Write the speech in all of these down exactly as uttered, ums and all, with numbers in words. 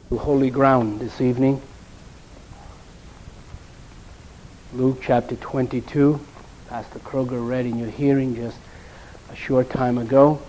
Holy ground this evening. Luke chapter twenty-two. Pastor Kroger read in your hearing just a short time ago.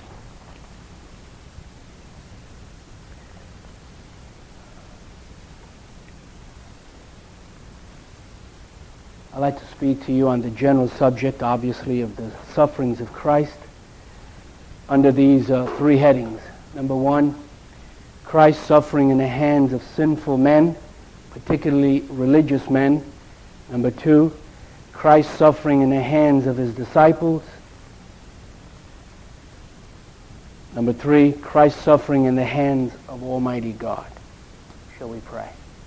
I'd like to speak to you on the general subject, obviously, of the sufferings of Christ under these uh, three headings. Number one, Christ suffering in the hands of sinful men, particularly religious men. Number two, Christ suffering in the hands of his disciples. Number three, Christ suffering in the hands of Almighty God. Shall we pray?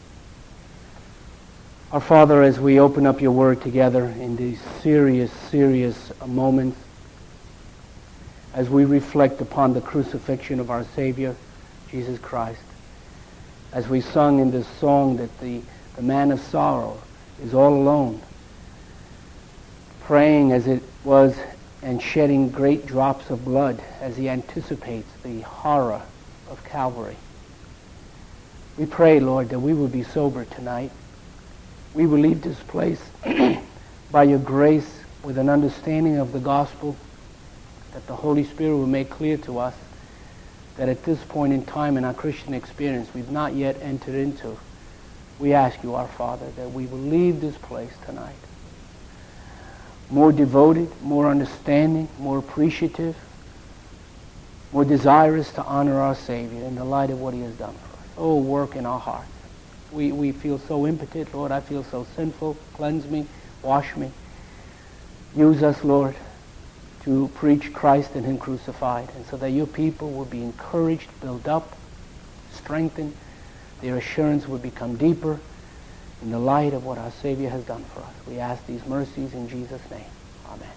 Our Father, as we open up your word together in these serious, serious moments, as we reflect upon the crucifixion of our Savior, Jesus Christ, as we sung in this song that the, the man of sorrow is all alone, praying as it was and shedding great drops of blood as he anticipates the horror of Calvary. We pray, Lord, that we will be sober tonight. We will leave this place by your grace with an understanding of the gospel, that the Holy Spirit will make clear to us that at this point in time in our Christian experience we've not yet entered into. We ask you, our Father, that we will leave this place tonight more devoted, more understanding, more appreciative, more desirous to honor our Savior in the light of what he has done for us. Oh, work in our hearts. We, we feel so impotent, Lord. I feel so sinful. Cleanse me, wash me. Use us, Lord, to preach Christ and him crucified, and so that your people will be encouraged, built up, strengthened. Their assurance will become deeper in the light of what our Savior has done for us. We ask these mercies in Jesus' name. Amen.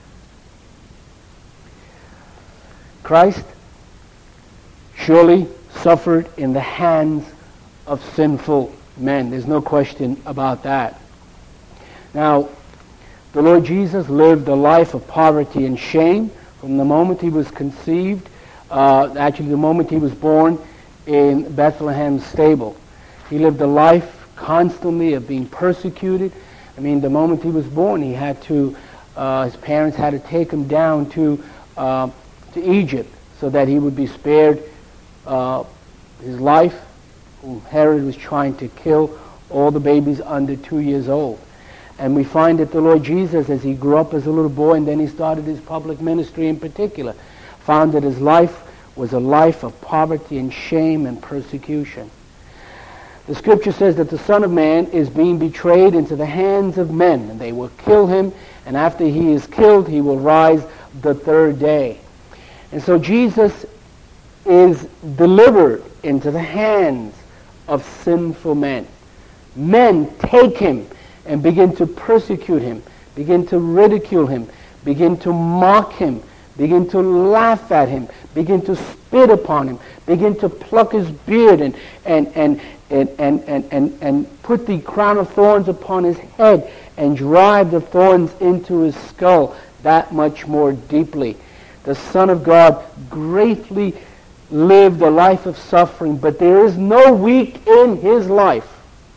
Christ surely suffered in the hands of sinful men. There's no question about that. Now, the Lord Jesus lived a life of poverty and shame from the moment he was conceived, uh, actually the moment he was born in Bethlehem's stable. He lived a life constantly of being persecuted. I mean, the moment he was born, he had to, uh, his parents had to take him down to uh, to Egypt so that he would be spared uh, his life, whom Herod was trying to kill all the babies under two years old. And we find that the Lord Jesus, as he grew up as a little boy and then he started his public ministry in particular, found that his life was a life of poverty and shame and persecution. The scripture says that the Son of Man is being betrayed into the hands of men, and they will kill him, and after he is killed, he will rise the third day. And so Jesus is delivered into the hands of sinful men. Men take him and begin to persecute him, begin to ridicule him, begin to mock him, begin to laugh at him, begin to spit upon him, begin to pluck his beard and and and and and and, and, and put the crown of thorns upon his head and drive the thorns into his skull that much more deeply. The Son of God greatly lived a life of suffering, but there is no week in his life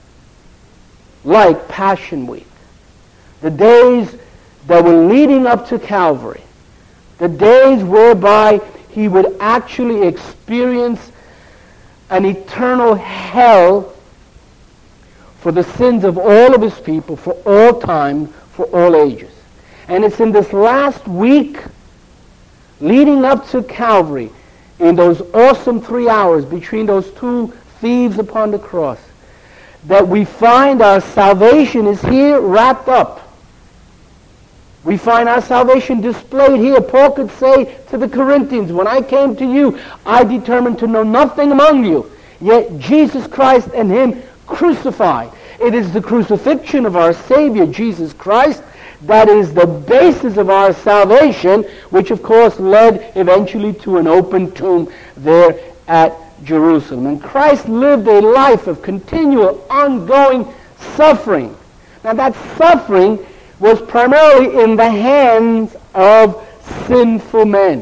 like Passion Week. The days that were leading up to Calvary, the days whereby he would actually experience an eternal hell for the sins of all of his people, for all time, for all ages. And it's in this last week leading up to Calvary, in those awesome three hours between those two thieves upon the cross, that we find our salvation is here wrapped up. We find our salvation displayed here. Paul could say to the Corinthians, when I came to you, I determined to know nothing among you, yet Jesus Christ and him crucified. It is the crucifixion of our Savior, Jesus Christ, that is the basis of our salvation, which of course led eventually to an open tomb there at Jerusalem. And Christ lived a life of continual, ongoing suffering. Now that suffering was primarily in the hands of sinful men.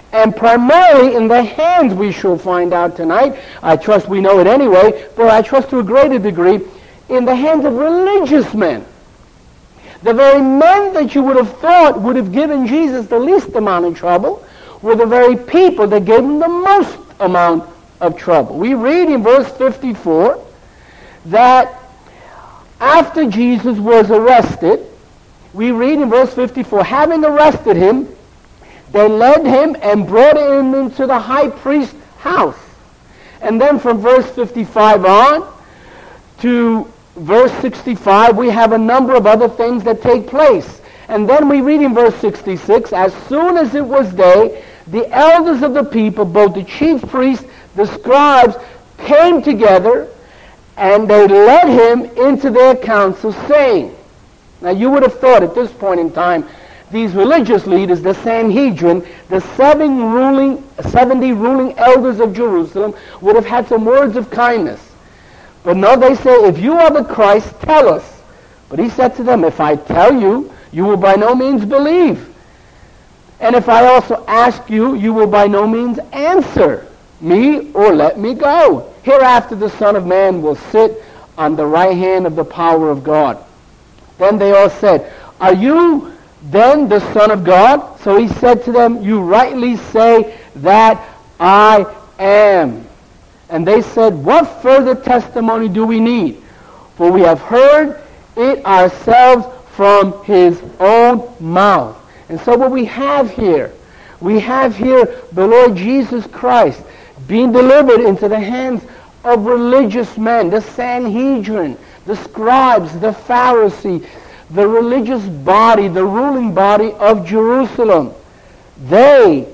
and primarily in the hands, we shall find out tonight. I trust we know it anyway, but I trust to a greater degree, in the hands of religious men. The very men that you would have thought would have given Jesus the least amount of trouble were the very people that gave him the most amount of trouble. We read in verse fifty-four that after Jesus was arrested, we read in verse fifty-four, having arrested him, they led him and brought him into the high priest's house. And then from verse fifty-five on to verse sixty-five, we have a number of other things that take place. And then we read in verse sixty-six, as soon as it was day, the elders of the people, both the chief priests, the scribes, came together, and they led him into their council, saying, now you would have thought at this point in time, these religious leaders, the Sanhedrin, the seven ruling, seventy ruling elders of Jerusalem, would have had some words of kindness. But no, they say, if you are the Christ, tell us. But he said to them, if I tell you, you will by no means believe. And if I also ask you, you will by no means answer me or let me go. Hereafter the Son of Man will sit on the right hand of the power of God. Then they all said, are you then the Son of God? So he said to them, you rightly say that I am. And they said, what further testimony do we need? For we have heard it ourselves from his own mouth. And so what we have here, we have here the Lord Jesus Christ being delivered into the hands of religious men, the Sanhedrin, the scribes, the Pharisees, the religious body, the ruling body of Jerusalem. They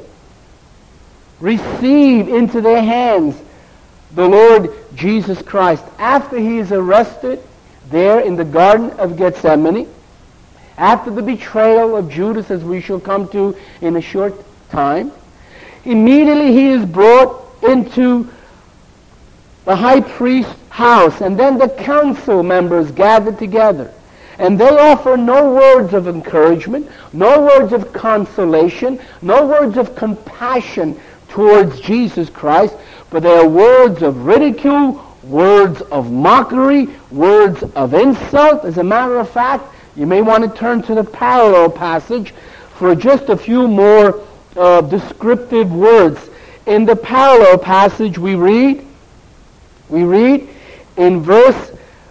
receive into their hands the Lord Jesus Christ after he is arrested there in the Garden of Gethsemane, after the betrayal of Judas, as we shall come to in a short time. Immediately he is brought into the high priest's house, and then the council members gather together. And they offer no words of encouragement, no words of consolation, no words of compassion towards Jesus Christ, but they are words of ridicule, words of mockery, words of insult. As a matter of fact, you may want to turn to the parallel passage for just a few more uh, descriptive words. In the parallel passage we read, we read in verse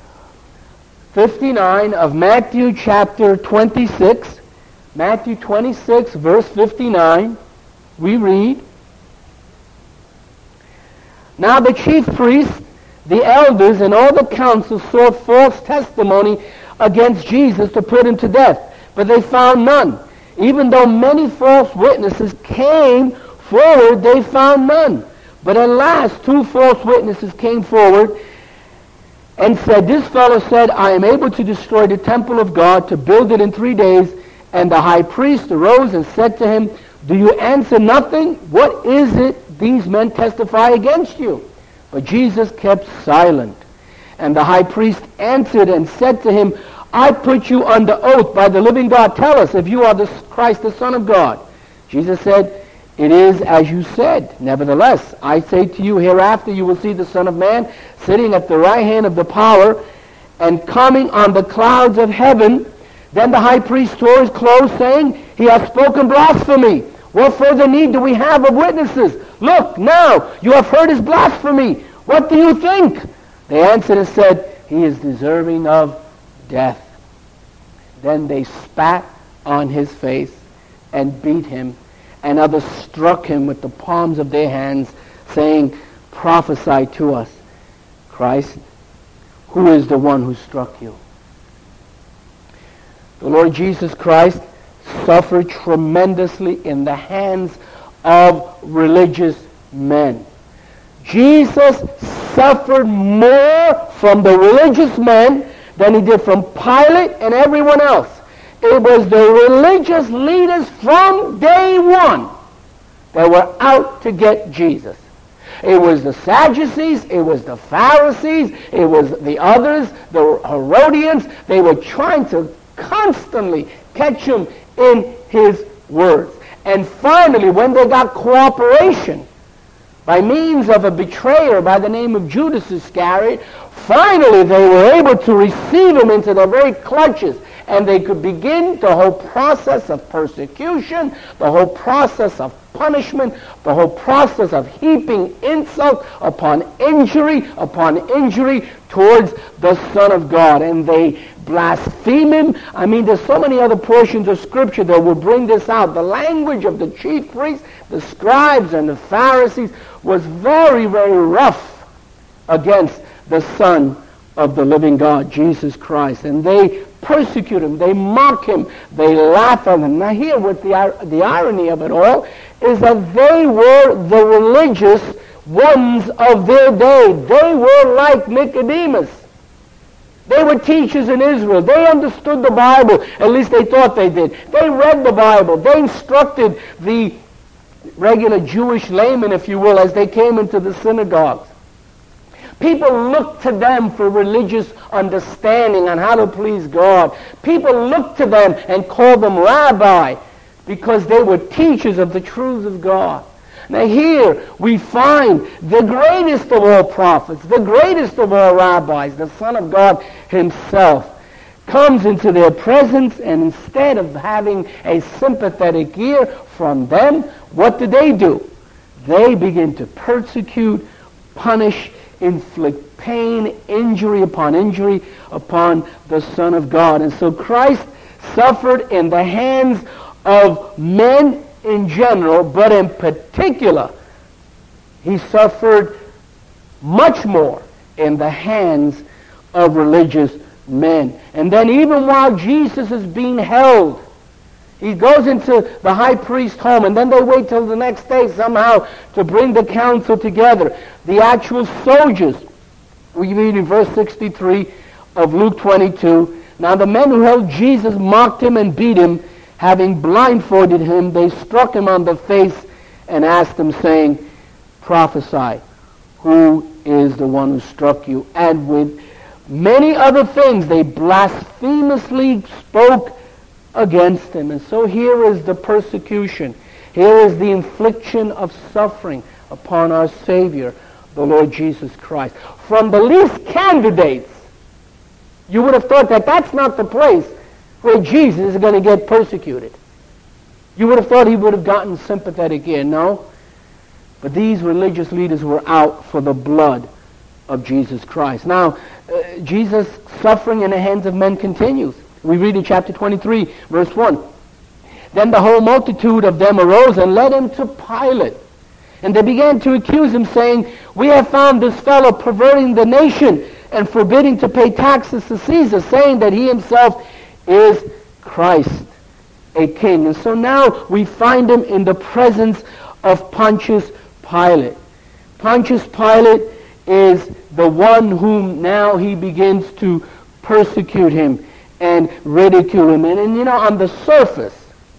fifty-nine of Matthew chapter twenty-six, Matthew twenty-six, verse fifty-nine, we read, now the chief priests, the elders, and all the council sought false testimony against Jesus to put him to death, but they found none. Even though many false witnesses came forward, they found none. But at last two false witnesses came forward and said, this fellow said, I am able to destroy the temple of God, to build it in three days. And the high priest arose and said to him, do you answer nothing? What is it these men testify against you? But Jesus kept silent. And the high priest answered and said to him, I put you under oath by the living God. Tell us if you are the Christ, the Son of God. Jesus said, it is as you said. Nevertheless, I say to you, hereafter you will see the Son of Man sitting at the right hand of the power and coming on the clouds of heaven. Then the high priest tore his clothes, saying, he has spoken blasphemy. What further need do we have of witnesses? Look, now, you have heard his blasphemy. What do you think? They answered and said, he is deserving of death. Then they spat on his face and beat him, and others struck him with the palms of their hands, saying, prophesy to us, Christ, who is the one who struck you? The Lord Jesus Christ suffered tremendously in the hands of religious men. Jesus suffered more from the religious men than he did from Pilate and everyone else. It was the religious leaders from day one that were out to get Jesus. It was the Sadducees, it was the Pharisees, it was the others, the Herodians. They were trying to constantly catch him in his words. And finally, when they got cooperation by means of a betrayer by the name of Judas Iscariot, finally they were able to receive him into their very clutches, and they could begin the whole process of persecution, the whole process of punishment, the whole process of heaping insult upon injury upon injury towards the Son of God. And they blaspheme him. I mean, there's so many other portions of Scripture that will bring this out. The language of the chief priests, the scribes, and the Pharisees was very, very rough against the Son of the living God, Jesus Christ. And they persecute him, they mock him, they laugh at him. Now here, what the, the irony of it all is that they were the religious ones of their day. They were like Nicodemus. They were teachers in Israel. They understood the Bible. At least they thought they did. They read the Bible. They instructed the regular Jewish laymen, if you will, as they came into the synagogues. People looked to them for religious understanding on how to please God. People looked to them and called them rabbi because they were teachers of the truths of God. Now here we find the greatest of all prophets, the greatest of all rabbis, the Son of God himself, comes into their presence, and instead of having a sympathetic ear from them, what do they do? They begin to persecute, punish, inflict pain, injury upon injury upon the Son of God. And so Christ suffered in the hands of men in general, but in particular, he suffered much more in the hands of religious men. And then even while Jesus is being held, he goes into the high priest's home, and then they wait till the next day somehow to bring the council together. The actual soldiers, we read in verse sixty-three of Luke twenty-two, now the men who held Jesus mocked him and beat him. Having blindfolded him, they struck him on the face and asked him, saying, prophesy, who is the one who struck you? And with many other things they blasphemously spoke against him. And so here is the persecution. Here is the infliction of suffering upon our Savior, the Lord Jesus Christ. From the least candidates, you would have thought that that's not the place where Jesus is going to get persecuted. You would have thought he would have gotten sympathetic ear. No. But these religious leaders were out for the blood of Jesus Christ. Now, uh, Jesus' suffering in the hands of men continues. We read in chapter twenty-three, verse one. Then the whole multitude of them arose and led him to Pilate. And they began to accuse him, saying, we have found this fellow perverting the nation and forbidding to pay taxes to Caesar, saying that he himself is Christ, a king. And so now we find him in the presence of Pontius Pilate. Pontius Pilate is the one whom now he begins to persecute him and ridicule him. And, and you know, on the surface,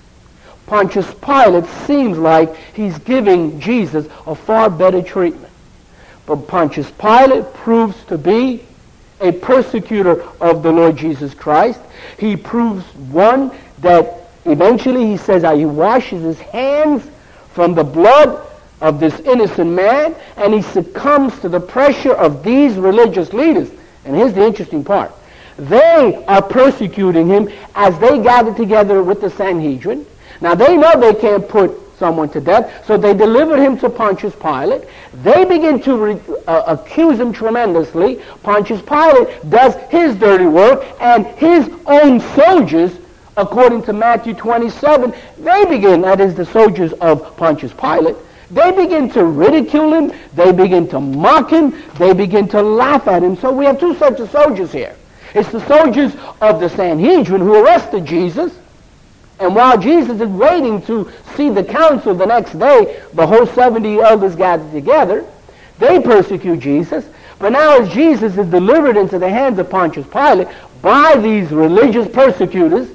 Pontius Pilate seems like he's giving Jesus a far better treatment. But Pontius Pilate proves to be a persecutor of the Lord Jesus Christ. He proves, one, that eventually he says he washes his hands from the blood of this innocent man, and he succumbs to the pressure of these religious leaders. And here's the interesting part. They are persecuting him as they gather together with the Sanhedrin. Now they know they can't put someone to death, so they delivered him to Pontius Pilate. They begin to re- uh, accuse him tremendously. Pontius Pilate does his dirty work, and his own soldiers, according to Matthew twenty-seven, they begin, that is the soldiers of Pontius Pilate, they begin to ridicule him, they begin to mock him, they begin to laugh at him. So we have two sets of soldiers here. It's the soldiers of the Sanhedrin who arrested Jesus, and while Jesus is waiting to see the council the next day, the whole seventy elders gathered together, they persecute Jesus. But now as Jesus is delivered into the hands of Pontius Pilate by these religious persecutors,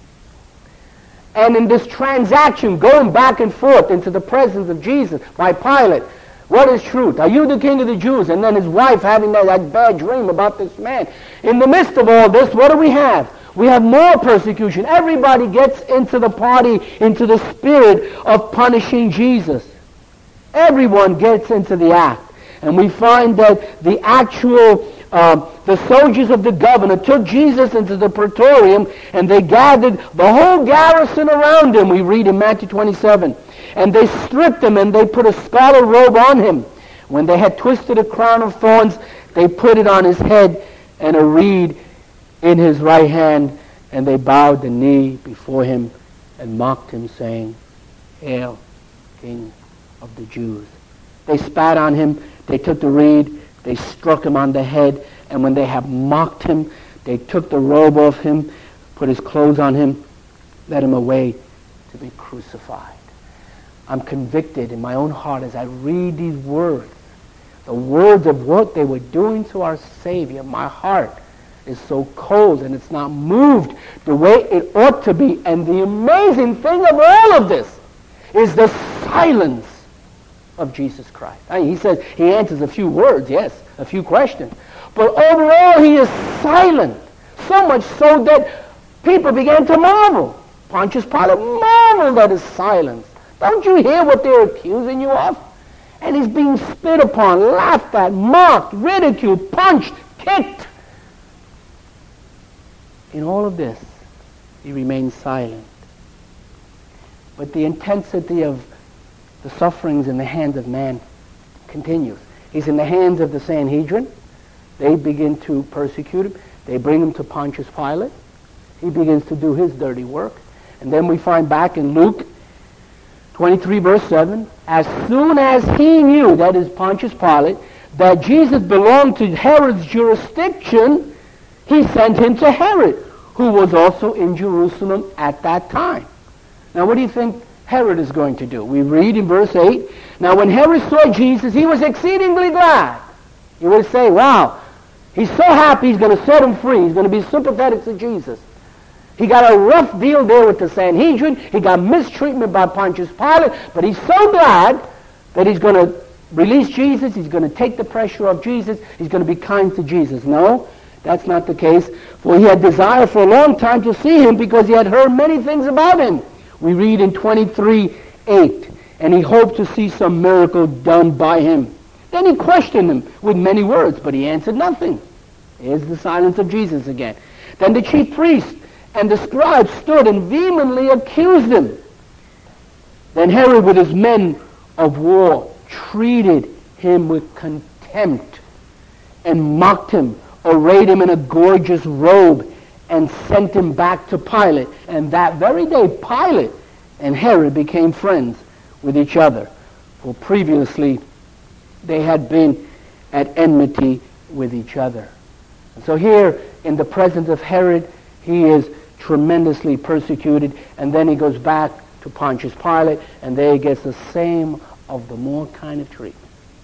and in this transaction going back and forth into the presence of Jesus by Pilate, what is truth? Are you the king of the Jews? And then his wife having that, that bad dream about this man. In the midst of all this, what do we have? we have more persecution. Everybody gets into the party, into the spirit of punishing Jesus. Everyone gets into the act. And we find that the actual, uh, the soldiers of the governor took Jesus into the praetorium, and they gathered the whole garrison around him, we read in Matthew twenty-seven. And they stripped him, and they put a scarlet robe on him. When they had twisted a crown of thorns, they put it on his head, and a reed in his right hand, and they bowed the knee before him and mocked him, saying, "Hail, King of the Jews." They spat on him, they took the reed, they struck him on the head, and when they had mocked him, they took the robe off him, put his clothes on him, led him away to be crucified. I'm convicted in my own heart as I read these words, the words of what they were doing to our Savior. My heart is so cold, and it's not moved the way it ought to be. And the amazing thing of all of this is the silence of Jesus Christ. I mean, he says he answers a few words, yes, a few questions, but overall he is silent, so much so that people began to marvel. Pontius Pilate marveled at his silence. Don't you hear what they're accusing you of? And he's being spit upon, laughed at, mocked, ridiculed, punched, kicked. In all of this, he remains silent. But the intensity of the sufferings in the hands of man continues. He's in the hands of the Sanhedrin. They begin to persecute him. They bring him to Pontius Pilate. He begins to do his dirty work. And then we find back in Luke twenty-three, verse seven, as soon as he knew, that is Pontius Pilate, that Jesus belonged to Herod's jurisdiction, he sent him to Herod, who was also in Jerusalem at that time. Now what do you think Herod is going to do? We read in verse eight, now when Herod saw Jesus, he was exceedingly glad. You would say, wow, he's so happy he's going to set him free. He's going to be sympathetic to Jesus. He got a rough deal there with the Sanhedrin. He got mistreatment by Pontius Pilate, but he's so glad that he's going to release Jesus. He's going to take the pressure off Jesus. He's going to be kind to Jesus. No, that's not the case. For he had desired for a long time to see him because he had heard many things about him. We read in twenty-three eight, and he hoped to see some miracle done by him. Then he questioned him with many words, but he answered nothing. Here's the silence of Jesus again. Then the chief priests and the scribes stood and vehemently accused him. Then Herod with his men of war treated him with contempt and mocked him, arrayed him in a gorgeous robe, and sent him back to Pilate. And that very day, Pilate and Herod became friends with each other. For previously, they had been at enmity with each other. And so here, in the presence of Herod, he is tremendously persecuted, and then he goes back to Pontius Pilate, and there he gets the same of the more kind of treatment.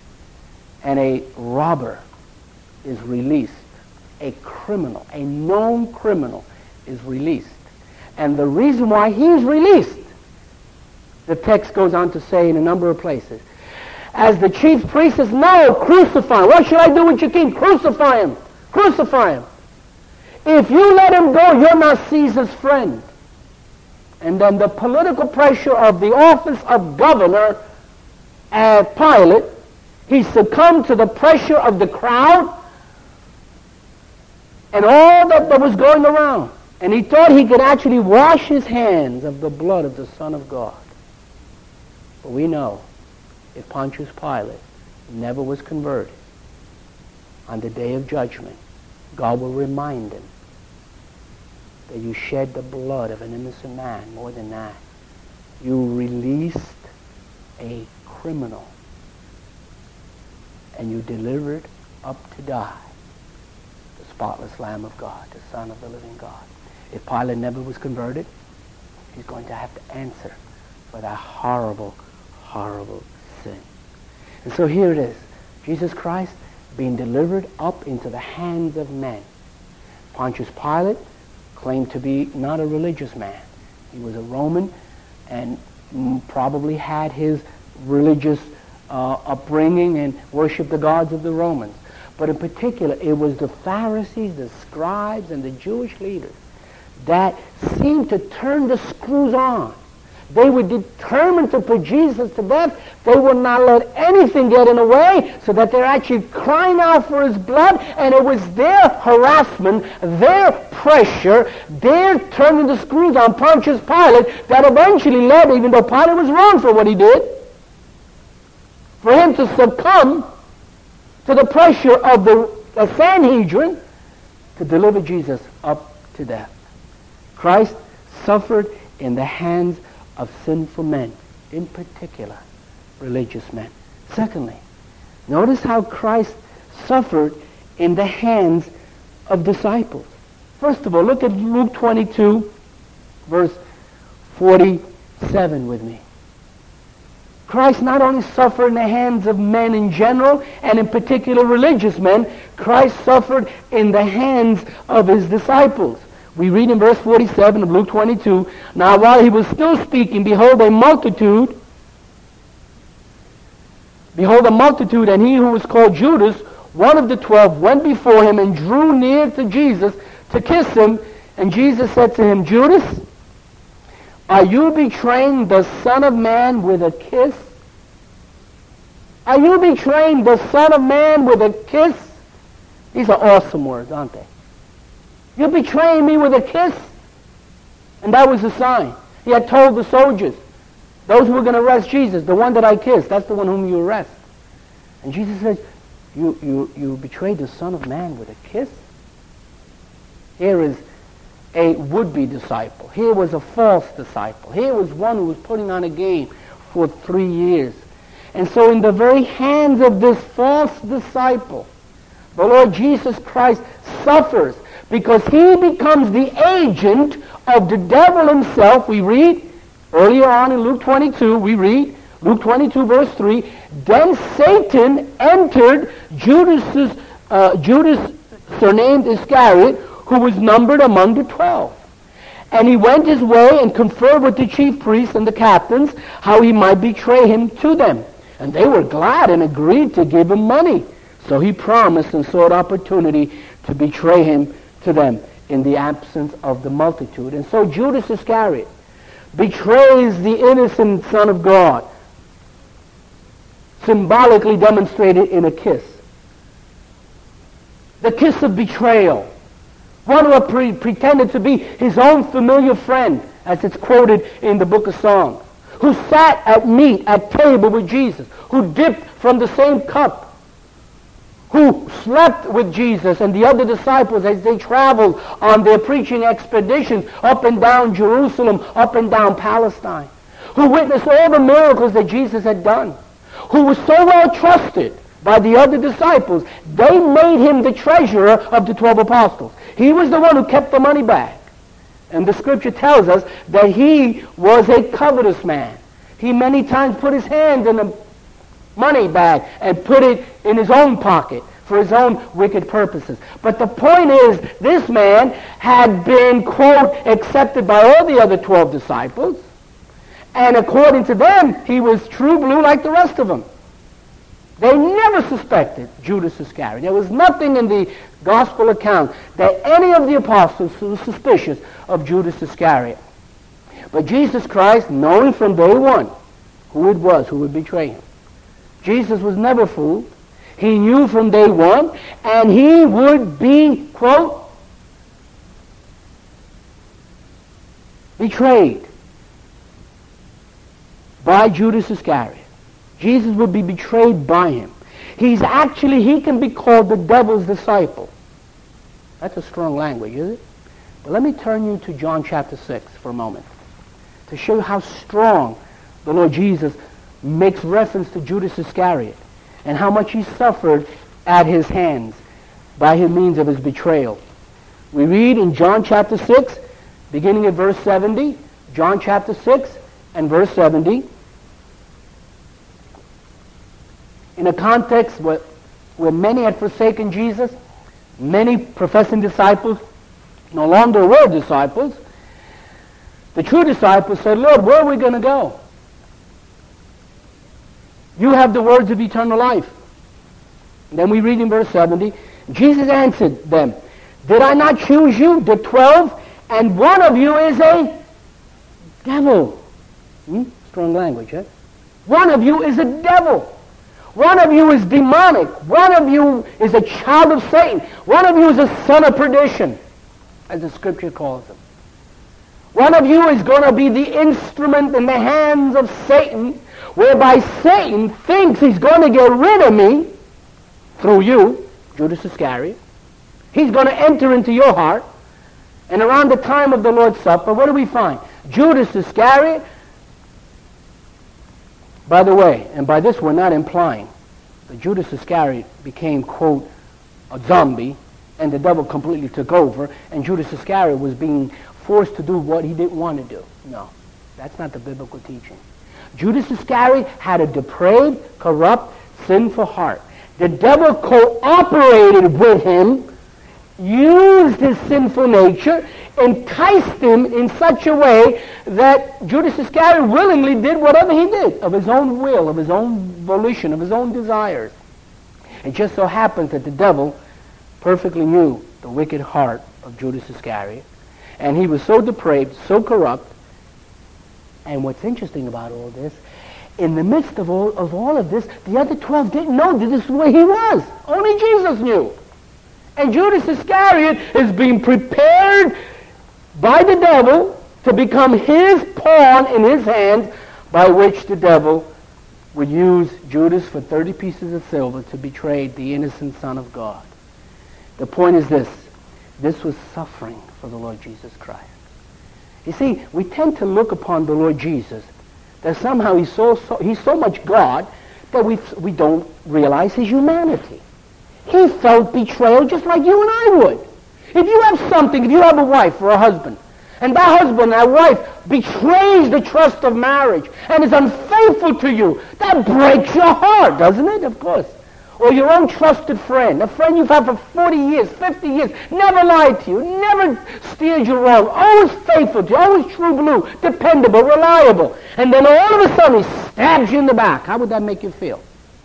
And a robber is released. A criminal, a known criminal, is released. And the reason why he's released, the text goes on to say in a number of places, as the chief priest says, no, crucify him. What should I do with your king? Crucify him. Crucify him. If you let him go, you're not Caesar's friend. And then the political pressure of the office of governor at Pilate, he succumbed to the pressure of the crowd and all that, that was going around. And he thought he could actually wash his hands of the blood of the Son of God. But we know if Pontius Pilate never was converted, on the day of judgment, God will remind him that you shed the blood of an innocent man. More than that, you released a criminal and you delivered up to die the spotless Lamb of God, the Son of the living God. If Pilate never was converted, he's going to have to answer for that horrible, horrible sin. And so here it is. Jesus Christ being delivered up into the hands of men. Pontius Pilate claimed to be not a religious man. He was a Roman and probably had his religious uh, upbringing and worshiped the gods of the Romans. But in particular, it was the Pharisees, the scribes, and the Jewish leaders that seemed to turn the screws on. They were determined to put Jesus to death. They would not let anything get in the way, so that they're actually crying out for his blood, and it was their harassment, their pressure, their turning the screws on Pontius Pilate that eventually led, even though Pilate was wrong for what he did, for him to succumb to the pressure of the, the Sanhedrin to deliver Jesus up to death. Christ suffered in the hands of sinful men, in particular religious men. Secondly, notice how Christ suffered in the hands of disciples. First of all, look at Luke twenty-two, verse forty-seven with me. Christ not only suffered in the hands of men in general, and in particular religious men, Christ suffered in the hands of his disciples. We read in verse forty-seven of Luke twenty-two, "Now while he was still speaking, behold a multitude, behold a multitude, and he who was called Judas, one of the twelve, went before him and drew near to Jesus to kiss him. And Jesus said to him, Judas, are you betraying the Son of Man with a kiss? Are you betraying the Son of Man with a kiss?" These are awesome words, aren't they? You're betraying me with a kiss? And that was the sign. He had told the soldiers, those who were going to arrest Jesus, the one that I kissed, that's the one whom you arrest. And Jesus says, you, you, you betrayed the Son of Man with a kiss? Here is a would-be disciple. Here was a false disciple. Here was one who was putting on a game for three years. And so in the very hands of this false disciple, the Lord Jesus Christ suffers, because he becomes the agent of the devil himself. We read earlier on in Luke twenty-two, we read Luke twenty-two verse three, "Then Satan entered Judas's, uh, Judas, surnamed Iscariot, who was numbered among the twelve. And he went his way and conferred with the chief priests and the captains how he might betray him to them. And they were glad and agreed to give him money. So he promised and sought opportunity to betray him to them in the absence of the multitude." And so Judas Iscariot betrays the innocent Son of God, symbolically demonstrated in a kiss. The kiss of betrayal. One who had pre- pretended to be his own familiar friend, as it's quoted in the book of Songs, who sat at meat, at table with Jesus, who dipped from the same cup, who slept with Jesus and the other disciples as they traveled on their preaching expeditions up and down Jerusalem, up and down Palestine, who witnessed all the miracles that Jesus had done, who was so well trusted by the other disciples, they made him the treasurer of the twelve apostles. He was the one who kept the money bag. And the scripture tells us that he was a covetous man. He many times put his hand in the money bag and put it in his own pocket for his own wicked purposes. But the point is, this man had been, quote, accepted by all the other twelve disciples, and according to them, he was true blue like the rest of them. They never suspected Judas Iscariot. There was nothing in the gospel account that any of the apostles was suspicious of Judas Iscariot. But Jesus Christ, knowing from day one who it was who would betray him, Jesus was never fooled. He knew from day one, and he would be, quote, betrayed by Judas Iscariot. Jesus would be betrayed by him. He's actually, he can be called the devil's disciple. That's a strong language, is it? But let me turn you to John chapter six for a moment to show you how strong the Lord Jesus makes reference to Judas Iscariot and how much he suffered at his hands by his means of his betrayal. We read in John chapter six, beginning at verse seventy, John chapter six and verse seventy, in a context where, where many had forsaken Jesus, many professing disciples no longer were disciples. The true disciples said, Lord, where are we going to go? You have the words of eternal life. And then we read in verse seventy, Jesus answered them, did I not choose you, the twelve, And one of you is a devil. Hmm? Strong language, eh? One of you is a devil. One of you is demonic. One of you is a child of Satan. One of you is a son of perdition, as the scripture calls him. One of you is going to be the instrument in the hands of Satan, whereby Satan thinks he's going to get rid of me through you, Judas Iscariot. He's going to enter into your heart. And around the time of the Lord's Supper, what do we find? Judas Iscariot, by the way, and by this we're not implying that Judas Iscariot became, quote, a zombie, and the devil completely took over, and Judas Iscariot was being forced to do what he didn't want to do. No, that's not the biblical teaching. Judas Iscariot had a depraved, corrupt, sinful heart. The devil cooperated with him, used his sinful nature, enticed him in such a way that Judas Iscariot willingly did whatever he did, of his own will, of his own volition, of his own desires. It just so happens that the devil perfectly knew the wicked heart of Judas Iscariot, and he was so depraved, so corrupt. And what's interesting about all this, in the midst of all of all of this, the other twelve didn't know that this is where he was. Only Jesus knew. And Judas Iscariot is being prepared by the devil to become his pawn in his hands, by which the devil would use Judas for thirty pieces of silver to betray the innocent Son of God. The point is this. This was suffering for the Lord Jesus Christ. You see, we tend to look upon the Lord Jesus that somehow he's so, so, he's so much God that we, we don't realize his humanity. He felt betrayal just like you and I would. If you have something, if you have a wife or a husband, and that husband, that wife, betrays the trust of marriage and is unfaithful to you, that breaks your heart, doesn't it? Of course. Or your own trusted friend, a friend you've had for forty years, fifty years, never lied to you, never steered you wrong, always faithful to you, always true blue, dependable, reliable. And then all of a sudden he stabs you in the back. How would that make you feel?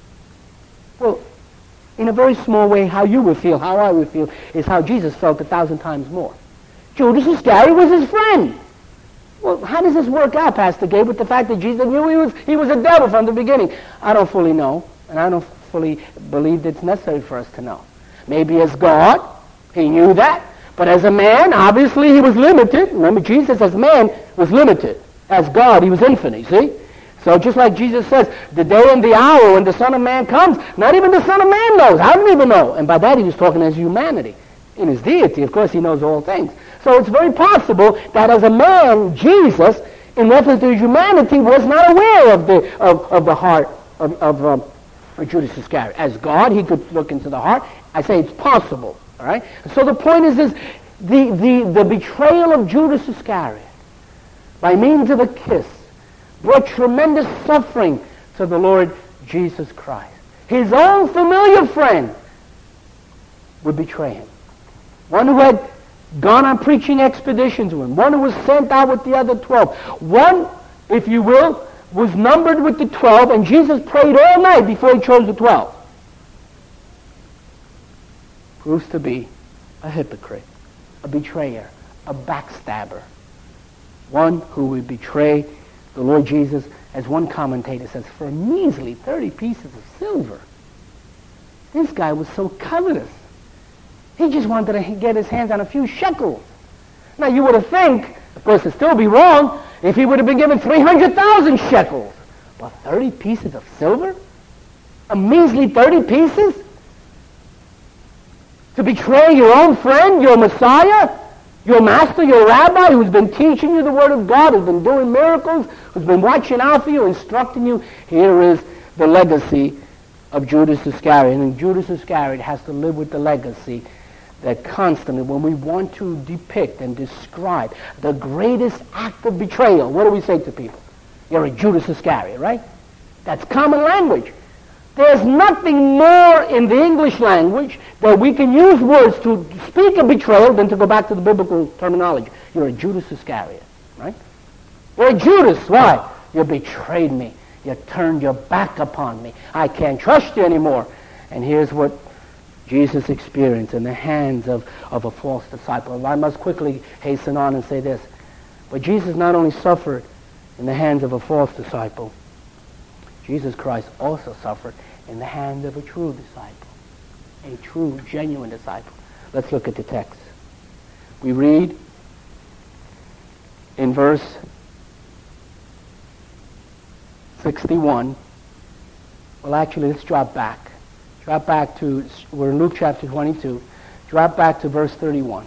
Well, in a very small way, how you would feel, how I would feel, is how Jesus felt a thousand times more. Judas Iscariot was his friend. Well, how does this work out, Pastor Gabe, with the fact that Jesus knew he was, he was a devil from the beginning? I don't fully know, and I don't fully believe it's necessary for us to know. Maybe as God, he knew that, but as a man, obviously he was limited. Remember, Jesus as man was limited. As God, he was infinite, see? So just like Jesus says, the day and the hour when the Son of Man comes, not even the Son of Man knows. I don't even know. And by that he was talking as humanity. In his deity, of course, he knows all things. So it's very possible that as a man, Jesus, in reference to his humanity, was not aware of the of, of the heart of, of, um, of Judas Iscariot. As God, he could look into the heart. I say it's possible. All right. So the point is this: the the the betrayal of Judas Iscariot by means of a kiss brought tremendous suffering to the Lord Jesus Christ. His own familiar friend would betray him. One who had gone on preaching expeditions with him. One who was sent out with the other twelve. One, if you will, was numbered with the twelve, and Jesus prayed all night before he chose the twelve. Proves to be a hypocrite, a betrayer, a backstabber. One who would betray the Lord Jesus, as one commentator says, for a measly thirty pieces of silver. This guy was so covetous. He just wanted to get his hands on a few shekels. Now you would have think, of course it'd still be wrong, if he would have been given three hundred thousand shekels. But thirty pieces of silver? A measly thirty pieces? To betray your own friend, your Messiah, your master, your rabbi, who's been teaching you the Word of God, who's been doing miracles, who's been watching out for you, instructing you. Here is the legacy of Judas Iscariot. And Judas Iscariot has to live with the legacy that constantly, when we want to depict and describe the greatest act of betrayal, what do we say to people? You're a Judas Iscariot, right? That's common language. There's nothing more in the English language that we can use words to speak of betrayal than to go back to the biblical terminology. You're a Judas Iscariot, right? You're a Judas. Why? You betrayed me. You turned your back upon me. I can't trust you anymore. And here's what Jesus experienced in the hands of, of a false disciple. I must quickly hasten on and say this. But Jesus not only suffered in the hands of a false disciple, Jesus Christ also suffered in the hands of a true disciple, a true, genuine disciple. Let's look at the text. We read in verse sixty-one. Well, actually, let's drop back. Drop back to, we're in Luke chapter twenty-two. Drop back to verse thirty-one.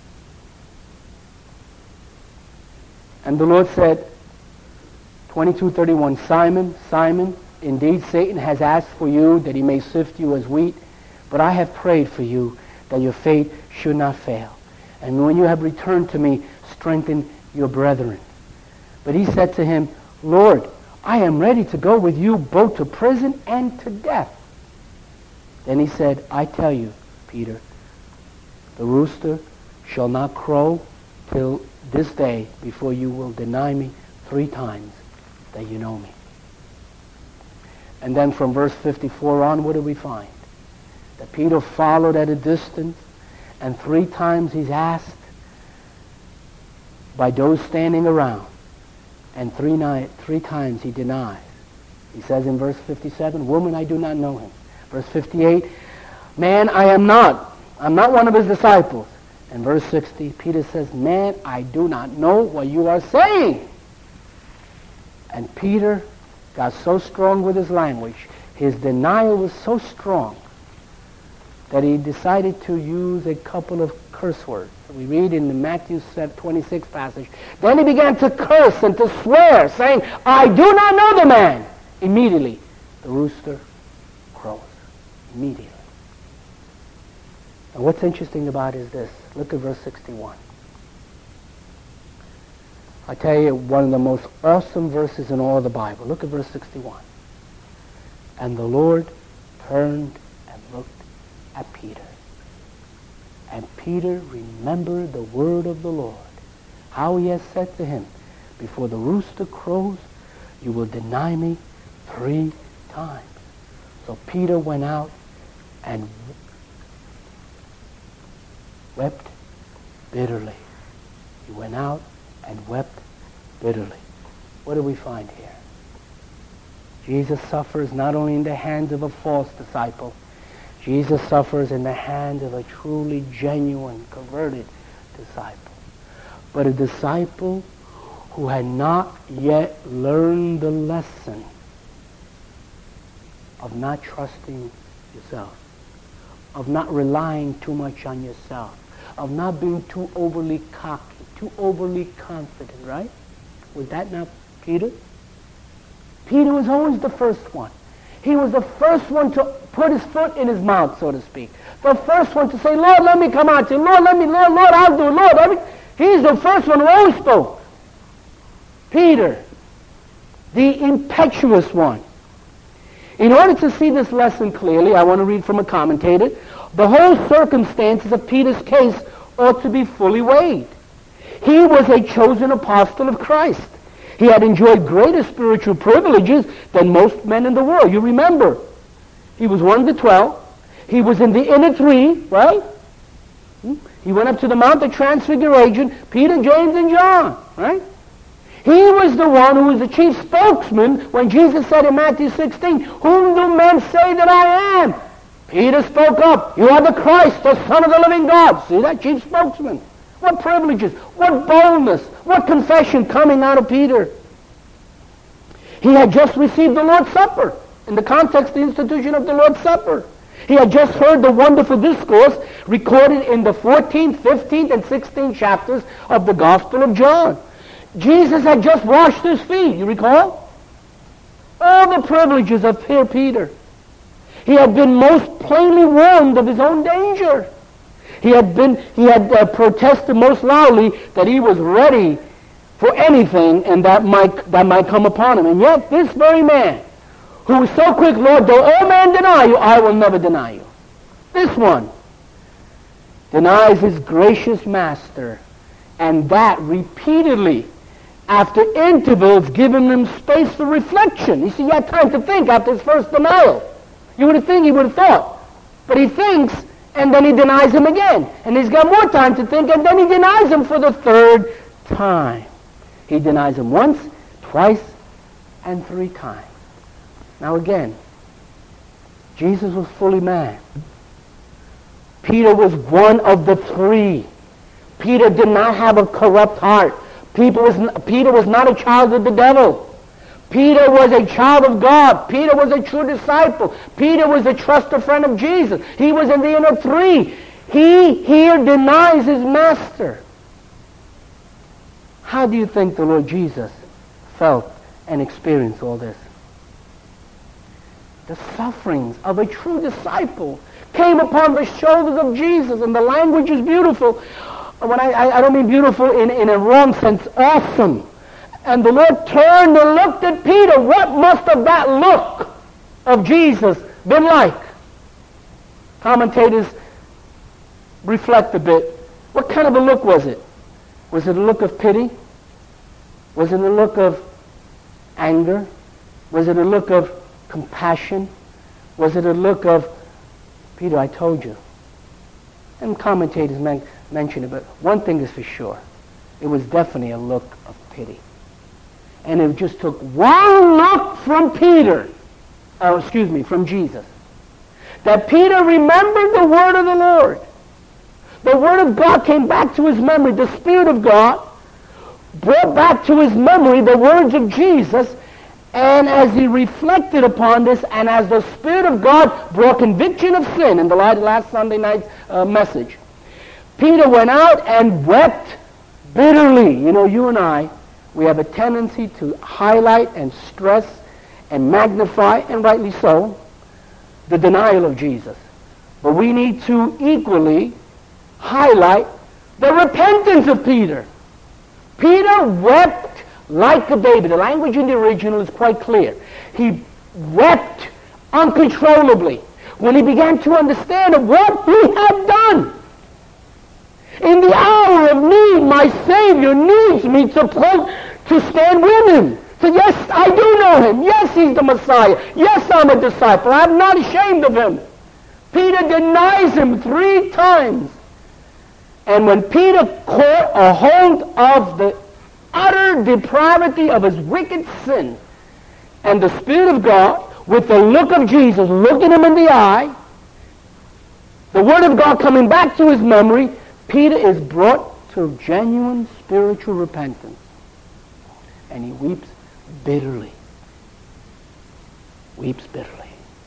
And the Lord said, twenty-two thirty-one, Simon, Simon, indeed Satan has asked for you that he may sift you as wheat, but I have prayed for you that your faith should not fail. And when you have returned to me, strengthen your brethren. But he said to him, Lord, I am ready to go with you both to prison and to death. Then he said, I tell you, Peter, the rooster shall not crow till this day before you will deny me three times that you know me. And then from verse fifty-four on, what do we find? That Peter followed at a distance, and three times he's asked by those standing around, and three, night, three times he denies. He says in verse fifty-seven, Woman, I do not know him. Verse fifty-eight, Man, I am not. I'm not one of his disciples. And verse sixty, Peter says, Man, I do not know what you are saying. And Peter got so strong with his language, his denial was so strong, that he decided to use a couple of curse words. We read in the Matthew twenty-six passage, Then he began to curse and to swear, saying, I do not know the man. Immediately, the rooster crows. Immediately. And what's interesting about it is this. Look at verse sixty-one. I tell you, one of the most awesome verses in all of the Bible. Look at verse sixty-one. And the Lord turned and looked at Peter. And Peter remembered the word of the Lord, how he has said to him, Before the rooster crows, you will deny me three times. So Peter went out and wept bitterly. He went out and wept bitterly. What do we find here? Jesus suffers not only in the hands of a false disciple, Jesus suffers in the hands of a truly genuine, converted disciple. But a disciple who had not yet learned the lesson of not trusting yourself, of not relying too much on yourself, of not being too overly cocky, too overly confident, right? Was that not Peter? Peter was always the first one. He was the first one to put his foot in his mouth, so to speak. The first one to say, Lord, let me come out to you. Lord, let me, Lord, Lord, I'll do it. Lord, let me. He's the first one who always spoke. Peter, the impetuous one. In order to see this lesson clearly, I want to read from a commentator. The whole circumstances of Peter's case ought to be fully weighed. He was a chosen apostle of Christ. He had enjoyed greater spiritual privileges than most men in the world. You remember, he was one of the twelve. He was in the inner three, right? He went up to the Mount of Transfiguration, Peter, James, and John, right? He was the one who was the chief spokesman when Jesus said in Matthew sixteen, Whom do men say that I am? Peter spoke up, You are the Christ, the Son of the living God. See that? Chief spokesman. What privileges, what boldness, what confession coming out of Peter. He had just received the Lord's Supper, in the context of the institution of the Lord's Supper. He had just heard the wonderful discourse recorded in the fourteenth, fifteenth, and sixteenth chapters of the Gospel of John. Jesus had just washed his feet, you recall? All the privileges of Peter. He had been most plainly warned of his own danger. He had been, he had uh, protested most loudly that he was ready for anything and that might, that might come upon him. And yet this very man, who was so quick, Lord, though all men deny you, I will never deny you. This one denies his gracious master, and that repeatedly, after intervals giving him space for reflection. You see, he had time to think after his first denial. You would have think he would have thought. But he thinks, And then he denies him again. And he's got more time to think, and then he denies him for the third time. He denies him once, twice, and three times. Now again, Jesus was fully man. Peter was one of the three. Peter did not have a corrupt heart. Peter was, Peter was not a child of the devil. Peter was a child of God. Peter was a true disciple. Peter was a trusted friend of Jesus. He was in the inner three. He here denies his master. How do you think the Lord Jesus felt and experienced all this? The sufferings of a true disciple came upon the shoulders of Jesus, and the language is beautiful. When I, I, I don't mean beautiful in, in a wrong sense, awesome. And the Lord turned and looked at Peter. What must have that look of Jesus been like? Commentators reflect a bit. What kind of a look was it? Was it a look of pity? Was it a look of anger? Was it a look of compassion? Was it a look of, Peter, I told you? And commentators men- mention it, but one thing is for sure. It was definitely a look of pity. And it just took one look from Peter, oh, excuse me, from Jesus, that Peter remembered the word of the Lord. The word of God came back to his memory. The Spirit of God brought back to his memory the words of Jesus. And as he reflected upon this, and as the Spirit of God brought conviction of sin in the light of last Sunday night's uh, message, Peter went out and wept bitterly. You know, you and I, we have a tendency to highlight and stress and magnify, and rightly so, the denial of Jesus. But we need to equally highlight the repentance of Peter. Peter wept like a baby. The language in the original is quite clear. He wept uncontrollably when he began to understand what he had done. In the hour of need, my Savior needs me to, pro- to stand with him. So yes, I do know him. Yes, he's the Messiah. Yes, I'm a disciple. I'm not ashamed of him. Peter denies him three times. And when Peter caught a hold of the utter depravity of his wicked sin, and the Spirit of God, with the look of Jesus, looking him in the eye, the Word of God coming back to his memory, Peter is brought to genuine spiritual repentance. And he weeps bitterly. Weeps bitterly.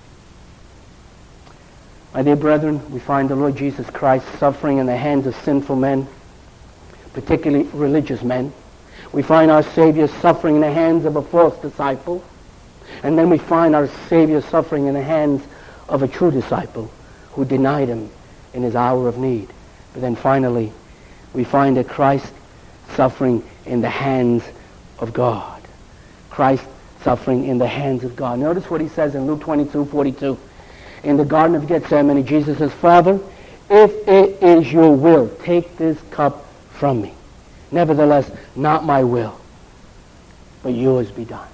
My dear brethren, we find the Lord Jesus Christ suffering in the hands of sinful men, particularly religious men. We find our Savior suffering in the hands of a false disciple. And then we find our Savior suffering in the hands of a true disciple who denied him in his hour of need. But then finally, we find that Christ suffering in the hands of God. Christ suffering in the hands of God. Notice what he says in Luke twenty-two forty-two. In the Garden of Gethsemane, Jesus says, Father, if it is your will, take this cup from me. Nevertheless, not my will, but yours be done.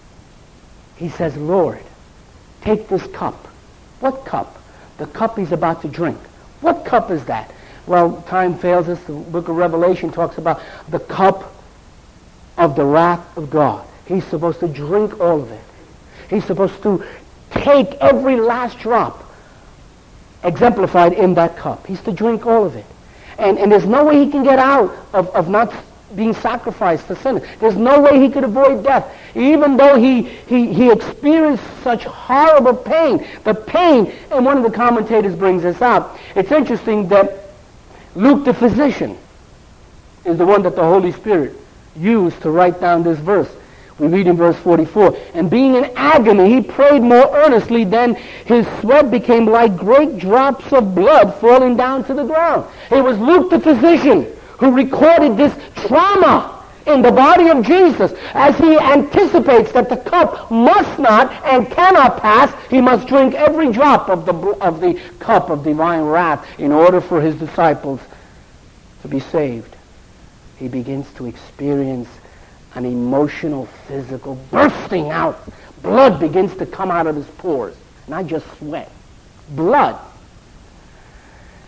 He says, Lord, take this cup. What cup? The cup he's about to drink. What cup is that? Well, time fails us. The book of Revelation talks about the cup of the wrath of God. He's supposed to drink all of it. He's supposed to take every last drop exemplified in that cup. He's to drink all of it. And, and there's no way he can get out of, of not being sacrificed to sin. There's no way he could avoid death. Even though he, he, he experienced such horrible pain. The pain, and one of the commentators brings this out. It's interesting that Luke the physician is the one that the Holy Spirit used to write down this verse. We read in verse forty-four, and being in agony, he prayed more earnestly, then his sweat became like great drops of blood falling down to the ground. It was Luke the physician who recorded this trauma in the body of Jesus as he anticipates that the cup must not and cannot pass. He must drink every drop of the, of the cup of divine wrath in order for his disciples to be saved. He begins to experience an emotional, physical bursting out. Blood begins to come out of his pores. Not just sweat. Blood.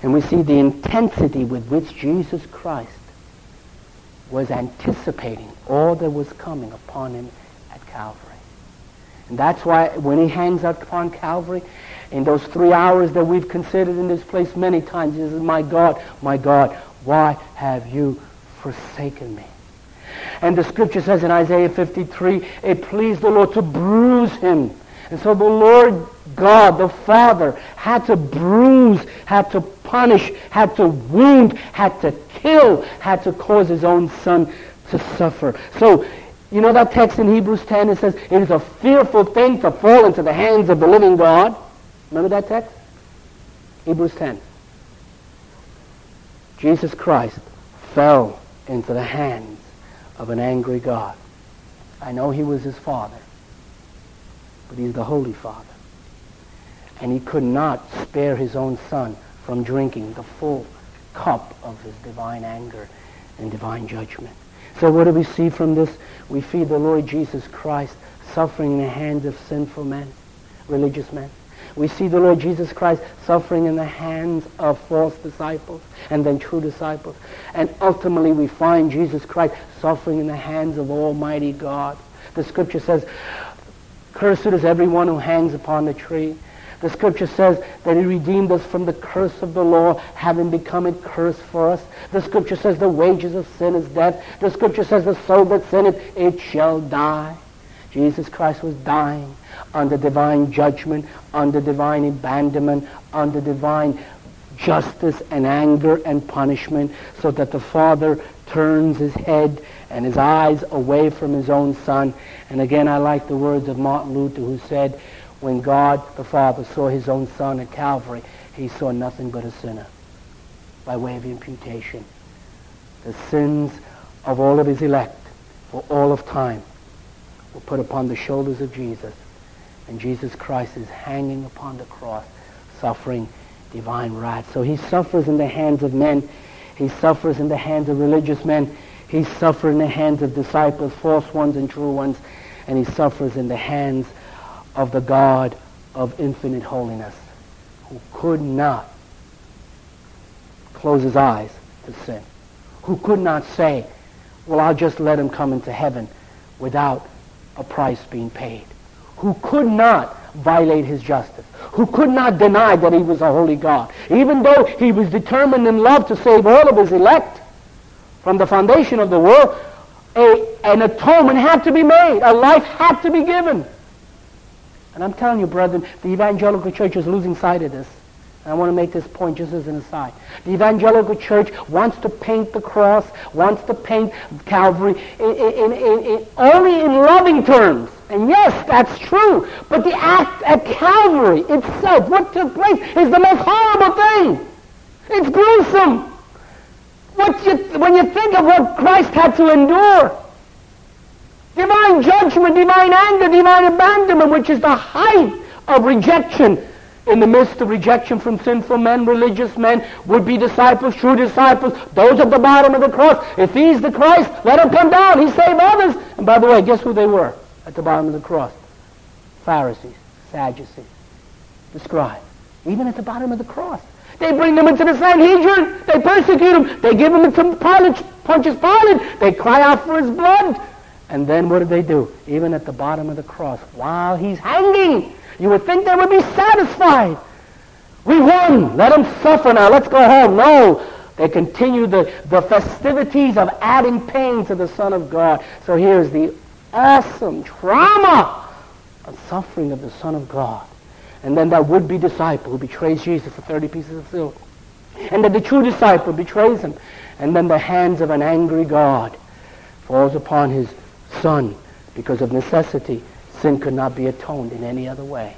And we see the intensity with which Jesus Christ was anticipating all that was coming upon him at Calvary. And that's why when he hangs out upon Calvary, in those three hours that we've considered in this place many times, he says, my God, my God, why have you forsaken me? And the scripture says in Isaiah fifty-three, it pleased the Lord to bruise him. And so the Lord God, the Father, had to bruise, had to punish, had to wound, had to kill, had to cause his own Son to suffer. So, you know that text in Hebrews ten, it says, it is a fearful thing to fall into the hands of the living God. Remember that text? Hebrews ten. Jesus Christ fell into the hands of an angry God. I know he was his Father, but he's the Holy Father. And he could not spare his own Son from drinking the full cup of his divine anger and divine judgment. So what do we see from this? We see the Lord Jesus Christ suffering in the hands of sinful men, religious men. We see the Lord Jesus Christ suffering in the hands of false disciples and then true disciples. And ultimately we find Jesus Christ suffering in the hands of Almighty God. The scripture says, cursed is everyone who hangs upon the tree. The scripture says that he redeemed us from the curse of the law, having become a curse for us. The scripture says the wages of sin is death. The scripture says the soul that sinneth, it shall die. Jesus Christ was dying under divine judgment, under divine abandonment, under divine justice and anger and punishment, so that the Father turns his head and his eyes away from his own Son. And again, I like the words of Martin Luther, who said, when God the Father saw his own Son at Calvary, he saw nothing but a sinner by way of imputation. The sins of all of his elect for all of time were put upon the shoulders of Jesus. And Jesus Christ is hanging upon the cross, suffering divine wrath. So he suffers in the hands of men. He suffers in the hands of religious men. He suffers in the hands of disciples, false ones and true ones. And he suffers in the hands of the God of infinite holiness, who could not close his eyes to sin, who could not say, well, I'll just let him come into heaven without a price being paid, who could not violate his justice, who could not deny that he was a holy God, even though he was determined in love to save all of his elect from the foundation of the world. A, an atonement had to be made. A life had to be given. And I'm telling you, brethren, the evangelical church is losing sight of this. And I want to make this point just as an aside. The evangelical church wants to paint the cross, wants to paint Calvary in, in, in, in, only in loving terms. And yes, that's true. But the act at Calvary itself, what took place, is the most horrible thing. It's gruesome. What you, when you think of what Christ had to endure, divine judgment, divine anger, divine abandonment, which is the height of rejection. In the midst of rejection from sinful men, religious men, would-be disciples, true disciples, those at the bottom of the cross. If he's the Christ, let him come down. He saved others. And by the way, guess who they were at the bottom of the cross? Pharisees, Sadducees, the scribes. Even at the bottom of the cross. They bring them into the Sanhedrin. They persecute him. They give him to Pilate, Pontius Pilate. They cry out for his blood. And then what do they do? Even at the bottom of the cross, while he's hanging, you would think they would be satisfied. We won. Let him suffer now. Let's go home. No. They continue the, the festivities of adding pain to the Son of God. So here's the awesome trauma of suffering of the Son of God. And then that would-be disciple who betrays Jesus for thirty pieces of silver. And then the true disciple betrays him. And then the hands of an angry God falls upon his Son. Because of necessity, sin could not be atoned in any other way.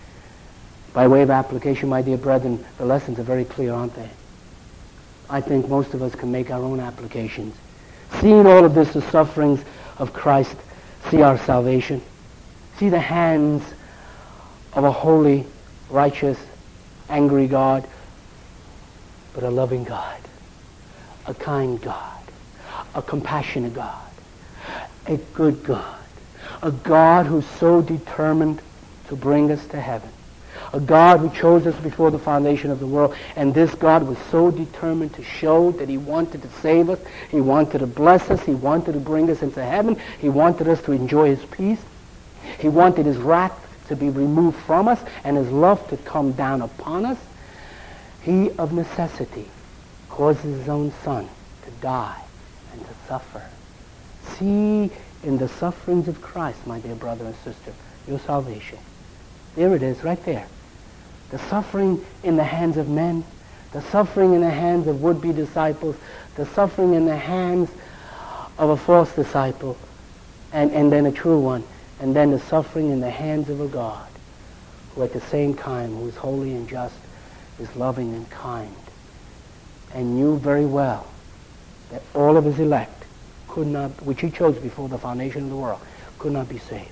By way of application, my dear brethren, the lessons are very clear, aren't they? I think most of us can make our own applications. Seeing all of this, the sufferings of Christ, see our salvation. See the hands of a holy, righteous, angry God, but a loving God, a kind God, a compassionate God, a good God, a God who's so determined to bring us to heaven, a God who chose us before the foundation of the world. And this God was so determined to show that he wanted to save us. He wanted to bless us. He wanted to bring us into heaven. He wanted us to enjoy his peace. He wanted his wrath to be removed from us and his love to come down upon us. He, of necessity, causes his own son to die and to suffer. See in the sufferings of Christ, my dear brother and sister, your salvation. There it is, right there. The suffering in the hands of men, the suffering in the hands of would-be disciples, the suffering in the hands of a false disciple, and, and then a true one, and then the suffering in the hands of a God who at the same time, who is holy and just, is loving and kind, and knew very well that all of his elect could not, which he chose before the foundation of the world, could not be saved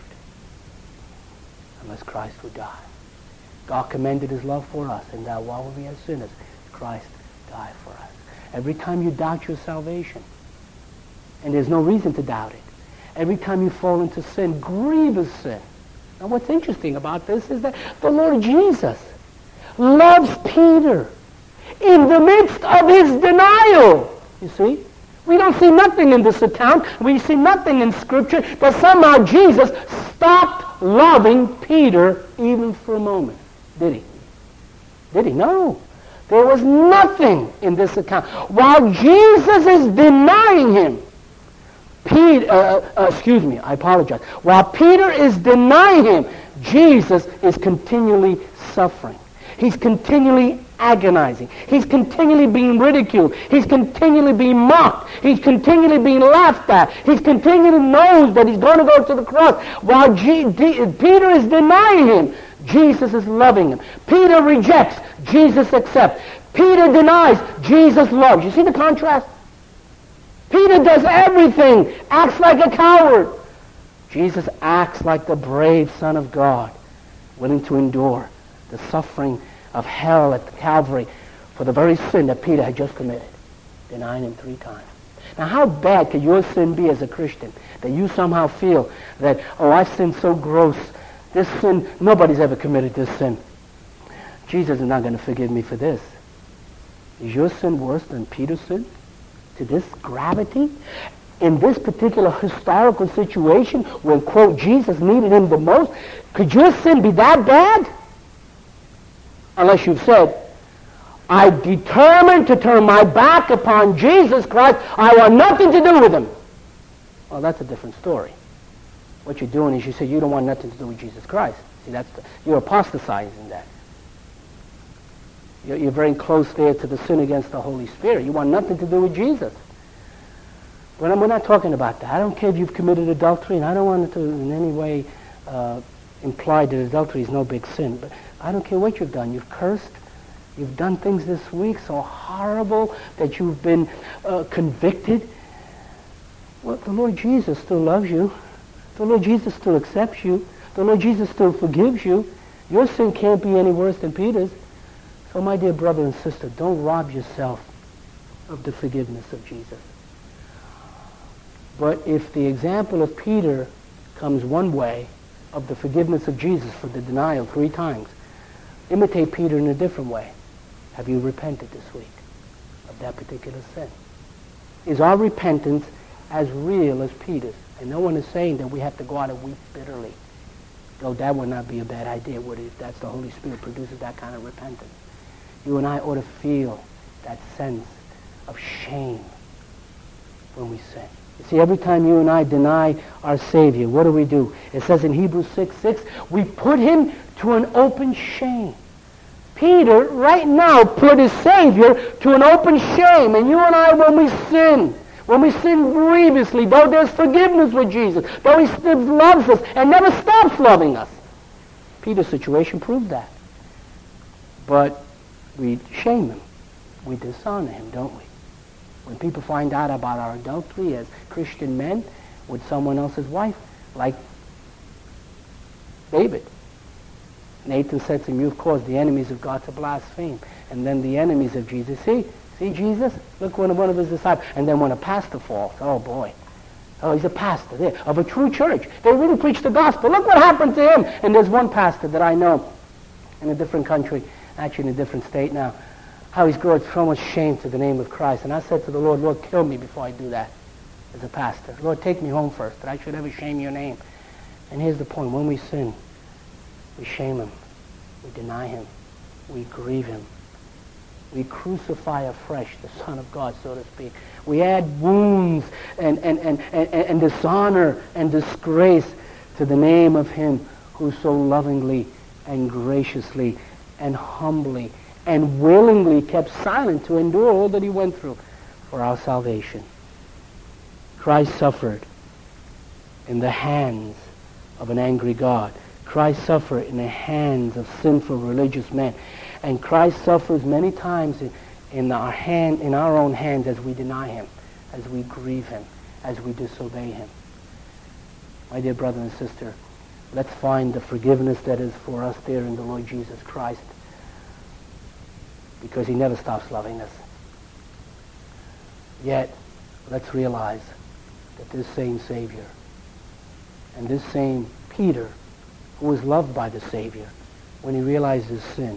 unless Christ would die. God commended his love for us, and that while we were sinners, Christ died for us. Every time you doubt your salvation, and there's no reason to doubt it, every time you fall into sin, grievous sin. Now what's interesting about this is that the Lord Jesus loves Peter in the midst of his denial. You see? We don't see nothing in this account. We see nothing in Scripture that somehow Jesus stopped loving Peter even for a moment. Did he? Did he? No. There was nothing in this account. While Jesus is denying him, Peter, uh, uh, excuse me, I apologize. While Peter is denying him, Jesus is continually suffering. He's continually agonizing. He's continually being ridiculed. He's continually being mocked. He's continually being laughed at. He's continually knows that he's going to go to the cross. While G- D- Peter is denying him, Jesus is loving him. Peter rejects, Jesus accepts. Peter denies, Jesus loves. You see the contrast? Peter does everything, acts like a coward. Jesus acts like the brave Son of God, willing to endure the suffering of hell at the Calvary for the very sin that Peter had just committed, denying him three times. Now, how bad could your sin be as a Christian, that you somehow feel that, oh, I've sinned so gross, this sin, nobody's ever committed this sin. Jesus is not going to forgive me for this. Is your sin worse than Peter's sin? To this gravity? In this particular historical situation when, quote, Jesus needed him the most, could your sin be that bad? Unless you've said, I determined to turn my back upon Jesus Christ. I want nothing to do with him. Well, that's a different story. What you're doing is you say you don't want nothing to do with Jesus Christ. See, that's the, you're apostatizing that. You're, you're very close there to the sin against the Holy Spirit. You want nothing to do with Jesus. But we're not talking about that. I don't care if you've committed adultery, and I don't want to in any way uh, imply that adultery is no big sin. But I don't care what you've done. You've cursed. You've done things this week so horrible that you've been uh, convicted. Well, the Lord Jesus still loves you. The Lord Jesus still accepts you. The Lord Jesus still forgives you. Your sin can't be any worse than Peter's. So, my dear brother and sister, don't rob yourself of the forgiveness of Jesus. But if the example of Peter comes one way, of the forgiveness of Jesus for the denial three times, imitate Peter in a different way. Have you repented this week of that particular sin? Is our repentance as real as Peter's? And no one is saying that we have to go out and weep bitterly. Though that would not be a bad idea, would it, if that's the Holy Spirit produces that kind of repentance. You and I ought to feel that sense of shame when we sin. You see, every time you and I deny our Savior, what do we do? It says in Hebrews six six, we put him to an open shame. Peter, right now, put his Savior to an open shame. And you and I, when we sin, when we sin grievously, though there's forgiveness with Jesus, though he still loves us and never stops loving us. Peter's situation proved that. But we shame him. We dishonor him, don't we? When people find out about our adultery as Christian men with someone else's wife, like David. Nathan said to him, you've caused the enemies of God to blaspheme. And then the enemies of Jesus. See? See Jesus? Look, when one of his disciples. And then when a pastor falls, oh boy. Oh, he's a pastor there of a true church. They really preach the gospel. Look what happened to him. And there's one pastor that I know. in a different country, actually in a different state now, how he's brought so much shame to the name of Christ. And I said to the Lord, Lord, kill me before I do that as a pastor. Lord, take me home first, that I should ever shame your name. And here's the point. When we sin, we shame him. We deny him. We grieve him. We crucify afresh the Son of God, so to speak. We add wounds and, and, and, and, and dishonor and disgrace to the name of him who so lovingly and graciously and humbly and willingly kept silent to endure all that he went through for our salvation. Christ suffered in the hands of an angry God. Christ suffered in the hands of sinful religious men. And Christ suffers many times in, in, our hand, in our own hands as we deny him, as we grieve him, as we disobey him. My dear brother and sister, let's find the forgiveness that is for us there in the Lord Jesus Christ, because he never stops loving us. Yet, let's realize that this same Savior and this same Peter, who was loved by the Savior, when he realized his sin,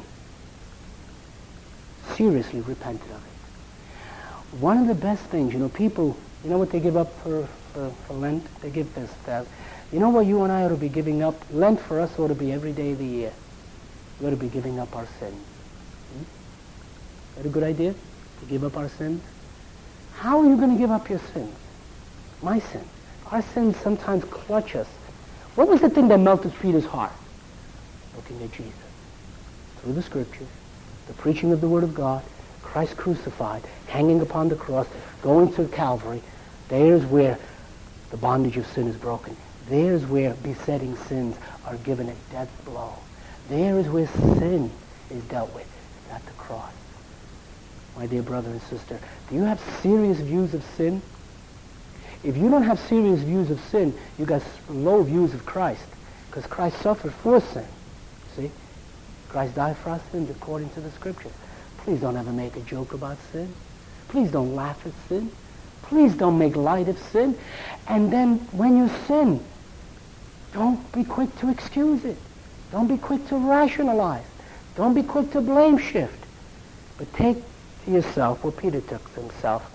seriously repented of it. One of the best things, you know, people, you know what they give up for, for, for Lent? They give this stuff. You know what you and I ought to be giving up? Lent for us ought to be every day of the year. We ought to be giving up our sins. Hmm? Is that a good idea? To give up our sins? How are you going to give up your sins? My sins. Our sins sometimes clutch us. What was the thing that melted Peter's heart? Looking at Jesus. Through the scriptures, the preaching of the Word of God, Christ crucified, hanging upon the cross, going to Calvary. There's where the bondage of sin is broken. There's where besetting sins are given a death blow. There is where sin is dealt with, at the cross. My dear brother and sister, do you have serious views of sin? If you don't have serious views of sin, you got low views of Christ, because Christ suffered for sin. See? Christ died for our sins according to the scriptures. Please don't ever make a joke about sin. Please don't laugh at sin. Please don't make light of sin. And then when you sin, don't be quick to excuse it. Don't be quick to rationalize. Don't be quick to blame shift. But take to yourself what Peter took to himself.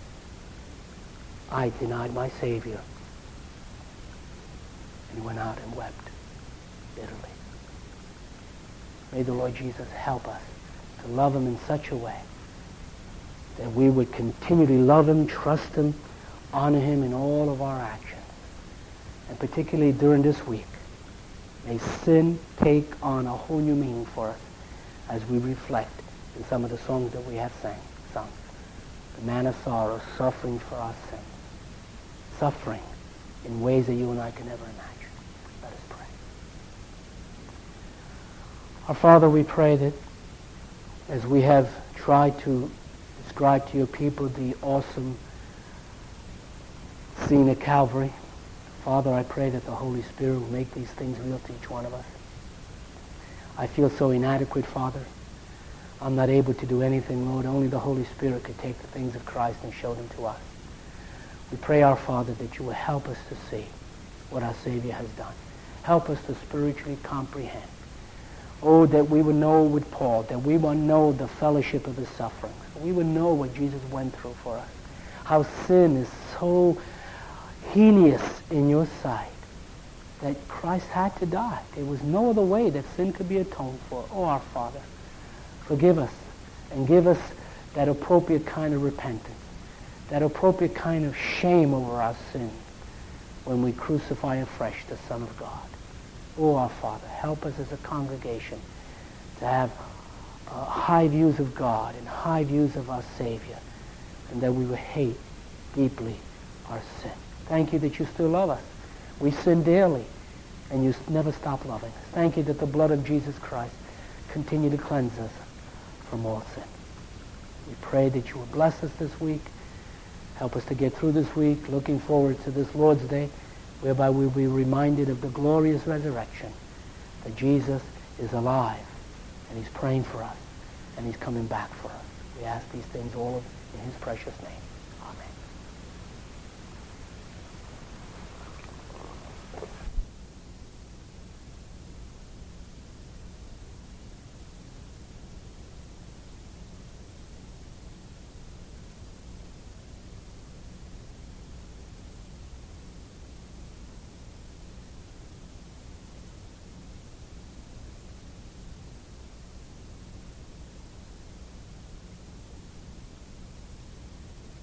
I denied my Savior. And he went out and wept bitterly. May the Lord Jesus help us to love him in such a way that we would continually love him, trust him, honor him in all of our actions. And particularly during this week, may sin take on a whole new meaning for us as we reflect in some of the songs that we have sang, sung. The man of sorrow, suffering for our sins. Suffering in ways that you and I can never imagine. Let us pray. Our Father, we pray that as we have tried to describe to your people the awesome scene at Calvary, Father, I pray that the Holy Spirit will make these things real to each one of us. I feel so inadequate, Father. I'm not able to do anything, Lord. Only the Holy Spirit could take the things of Christ and show them to us. We pray, our Father, that you will help us to see what our Savior has done. Help us to spiritually comprehend. Oh, that we would know with Paul, that we would know the fellowship of his sufferings. We would know what Jesus went through for us. How sin is so heinous in your sight that Christ had to die. There was no other way that sin could be atoned for. Oh, our Father, forgive us and give us that appropriate kind of repentance, that appropriate kind of shame over our sins when we crucify afresh the Son of God. Oh, our Father, help us as a congregation to have uh, high views of God and high views of our Savior, and that we will hate deeply our sin. Thank you that you still love us. We sin daily, and you never stop loving us. Thank you that the blood of Jesus Christ continue to cleanse us from all sin. We pray that you will bless us this week. Help us to get through this week, looking forward to this Lord's Day, whereby we will be reminded of the glorious resurrection, that Jesus is alive, and he's praying for us, and he's coming back for us. We ask these things all in his precious name. Amen.